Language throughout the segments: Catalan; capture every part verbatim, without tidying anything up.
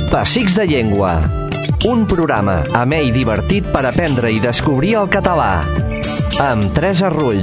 Pessics de Llengua, un programa amè i divertit per aprendre i descobrir el català, amb Teresa Rull.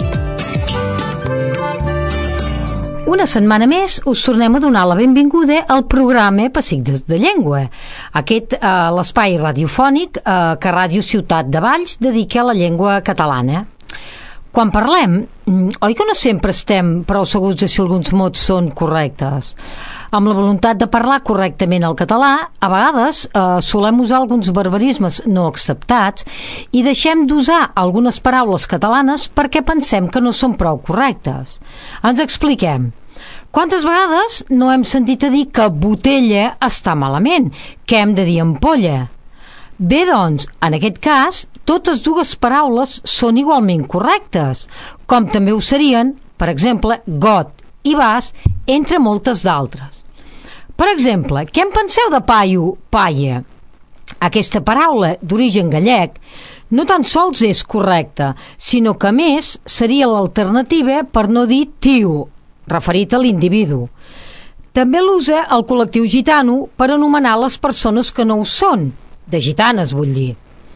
Una setmana més us tornem a donar la benvinguda al programa Pessics de Llengua, aquest eh, l'espai radiofònic eh, que Ràdio Ciutat de Valls dedica a la llengua catalana. Quan parlem, oi que no sempre estem prou segurs de si alguns mots són correctes? Amb la voluntat de parlar correctament el català, a vegades eh, solem usar alguns barbarismes no acceptats i deixem d'usar algunes paraules catalanes perquè pensem que no són prou correctes. Ens expliquem. Quantes vegades no hem sentit a dir que botella està malament, que hem de dir ampolla? Bé, doncs, en aquest cas, totes dues paraules són igualment correctes, com també ho serien, per exemple, got i vas, entre moltes d'altres. Per exemple, què en penseu de paio, paia? Aquesta paraula, d'origen gallec, no tan sols és correcta, sinó que, a més, seria l'alternativa per no dir tio, referit a l'individu. També l'usa el col·lectiu gitano per anomenar les persones que no ho són, de gitanes, vull dir.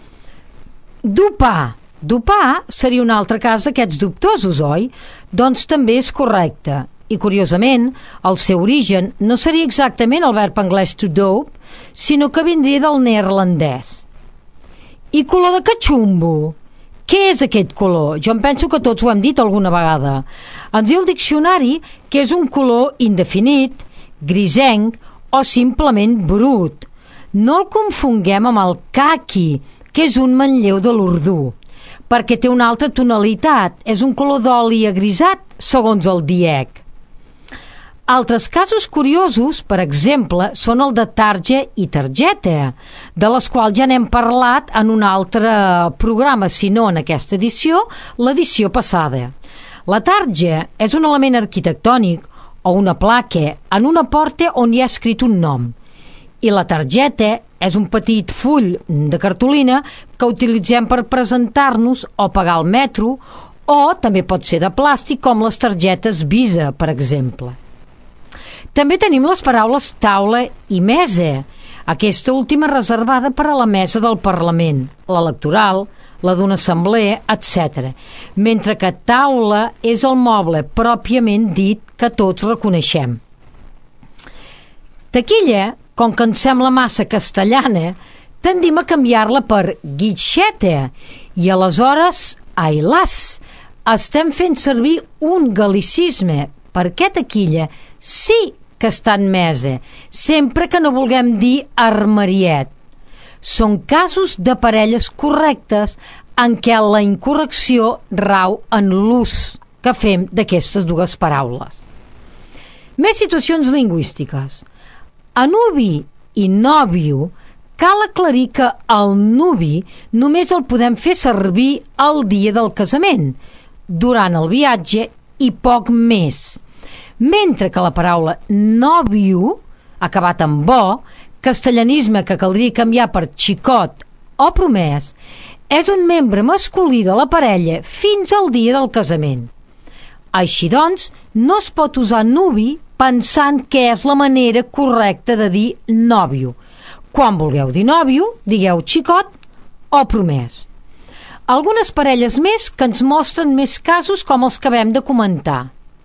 Dupar. Dupar seria un altre cas d'aquests dubtosos, oi? Doncs també és correcte. I, curiosament, el seu origen no seria exactament el verb anglès to dope, sinó que vindria del neerlandès. I color de catxumbo? Què és aquest color? Jo em penso que tots ho hem dit alguna vegada. Ens diu el diccionari que és un color indefinit, grisenc o simplement brut. No el confonguem amb el caqui, que és un manlleu de l'urdú, perquè té una altra tonalitat, és un color d'oli agrisat, segons el DIEC. Altres casos curiosos, per exemple, són el de tarja i targeta, de les quals ja n'hem parlat en un altre programa, si no en aquesta edició, l'edició passada. La tarja és un element arquitectònic o una placa en una porta on hi ha escrit un nom. I la targeta és un petit full de cartolina que utilitzem per presentar-nos o pagar el metro, o també pot ser de plàstic com les targetes Visa, per exemple. També tenim les paraules taula i mesa, aquesta última reservada per a la mesa del Parlament, l'electoral, la d'una assemblea, etcètera. Mentre que taula és el moble pròpiament dit que tots reconeixem. Taquilla, com que ens sembla massa castellana, tendim a canviar-la per guitxeta i aleshores, ai las, estem fent servir un gal·licisme, perquè taquilla sí que està en mesa, sempre que no vulguem dir armariet. Són casos de parelles correctes en què la incorrecció rau en l'ús que fem d'aquestes dues paraules. Més situacions lingüístiques. A nuvi i nòvio cal aclarir que el nuvi només el podem fer servir el dia del casament, durant el viatge i poc més. Mentre que la paraula nòvio, acabat en bo, castellanisme que caldria canviar per xicot o promès, és un membre masculí de la parella fins al dia del casament. Així doncs, no es pot usar nuvi pensant que és la manera correcta de dir nòvio. Quan vulgueu dir nòvio, digueu xicot o promès. Algunes parelles més que ens mostren més casos com els que acabem de comentar.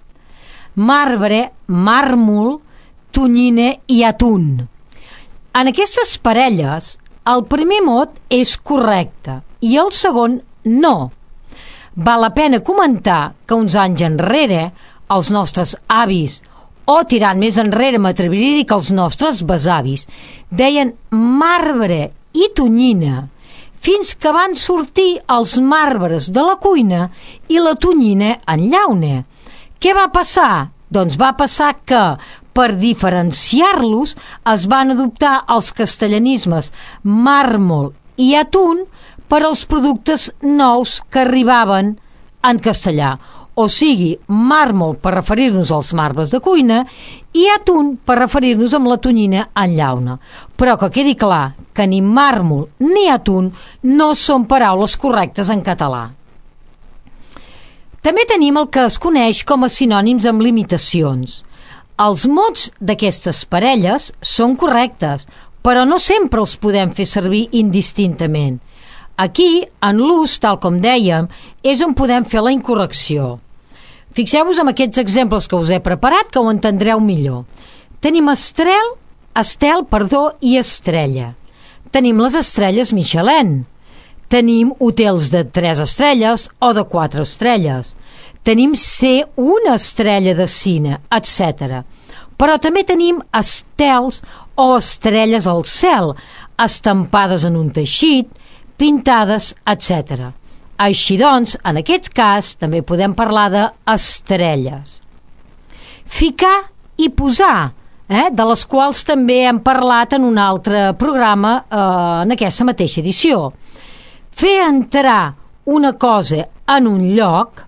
Marbre, màrmol, tonyina i atún. En aquestes parelles, el primer mot és correcte i el segon no. Val la pena comentar que uns anys enrere, els nostres avis, o tirant més enrere m'atreviria a dir que els nostres besavis, deien marbre i tonyina, fins que van sortir els marbres de la cuina i la tonyina en llauna. Què va passar? Doncs va passar que, per diferenciar-los, es van adoptar els castellanismes màrmol i atún per als productes nous que arribaven en castellà, o sigui, màrmol per referir-nos als marbres de cuina i atún per referir-nos amb la tonyina en llauna. Però que quedi clar que ni màrmol ni atún no són paraules correctes en català. També tenim el que es coneix com a sinònims amb limitacions. Els mots d'aquestes parelles són correctes, però no sempre els podem fer servir indistintament. Aquí, en l'ús, tal com dèiem, és on podem fer la incorrecció. Fixeu-vos en aquests exemples que us he preparat, que ho entendreu millor. Tenim estrel, estel, perdó, i estrella. Tenim les estrelles Michelin. Tenim hotels de tres estrelles o de quatre estrelles. Tenim ser una estrella de cine, etcètera. Però també tenim estels o estrelles al cel, estampades en un teixit, pintades, etcètera. Així doncs, en aquest cas, també podem parlar d'estrelles. Ficar i posar, eh, de les quals també hem parlat en un altre programa eh, en aquesta mateixa edició. Fer entrar una cosa en un lloc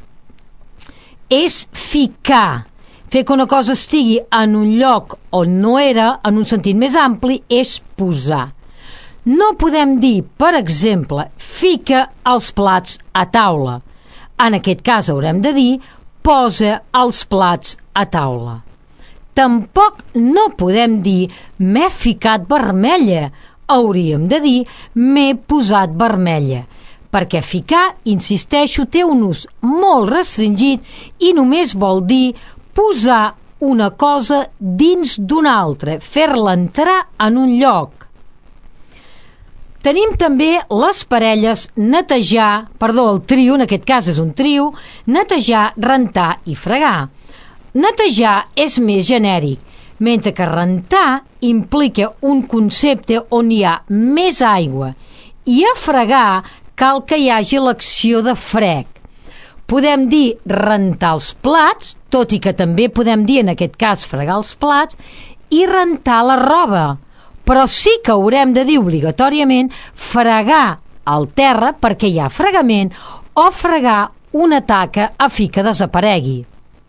és ficar. Fer que una cosa estigui en un lloc on no era, en un sentit més ampli, és posar. No podem dir, per exemple, fica els plats a taula. En aquest cas haurem de dir posa els plats a taula. Tampoc no podem dir m'he ficat vermella. Hauríem de dir m'he posat vermella, perquè ficar, insisteixo, té un ús molt restringit i només vol dir posar una cosa dins d'una altra, fer-la entrar en un lloc. Tenim també les parelles netejar, perdó, el trio, en aquest cas és un trio, netejar, rentar i fregar. Netejar és més genèric, mentre que rentar implica un concepte on hi ha més aigua i a fregar cal que hi hagi l'acció de freg. Podem dir rentar els plats, tot i que també podem dir en aquest cas fregar els plats, i rentar la roba, però sí que haurem de dir obligatòriament fregar el terra perquè hi ha fregament o fregar una taca a fi que desaparegui.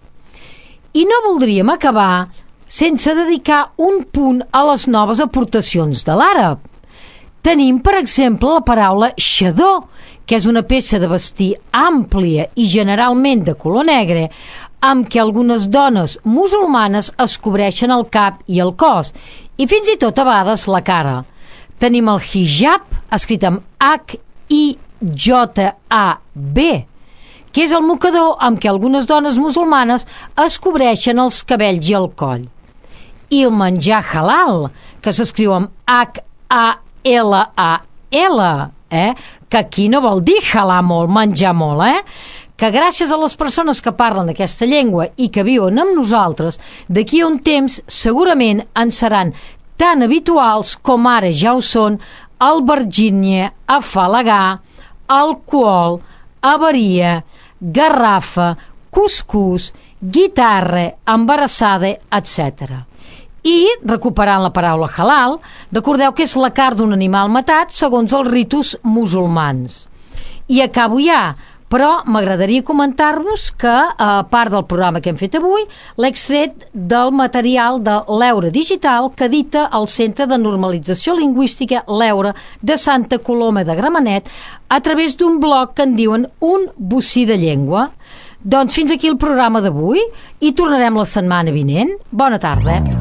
I no voldríem acabar sense dedicar un punt a les noves aportacions de l'àrab. Tenim, per exemple, la paraula xador, que és una peça de vestir àmplia i generalment de color negre, amb què algunes dones musulmanes es cobreixen el cap i el cos, i fins i tot a vegades la cara. Tenim el hijab, escrit amb H I J A B, que és el mocador amb què algunes dones musulmanes es cobreixen els cabells i el coll. I el menjar halal, que s'escriu amb H A L A L, eh? que aquí no vol dir halar molt, menjar molt, eh? que gràcies a les persones que parlen aquesta llengua i que viuen amb nosaltres, d'aquí a un temps segurament en seran tan habituals com ara ja ho són albergínia, afalagar, alcohol, avaria, garrafa, cuscús, guitarra, embarassada, etcètera. I, recuperant la paraula halal, recordeu que és la carn d'un animal matat segons els ritus musulmans. I acabo ja, però m'agradaria comentar-vos que, a part del programa que hem fet avui, l'he extret del material de l'Eura Digital que edita el Centre de Normalització Lingüística l'Eura de Santa Coloma de Gramenet a través d'un blog que en diuen Un bocí de llengua. Doncs fins aquí el programa d'avui i tornarem la setmana vinent. Bona tarda.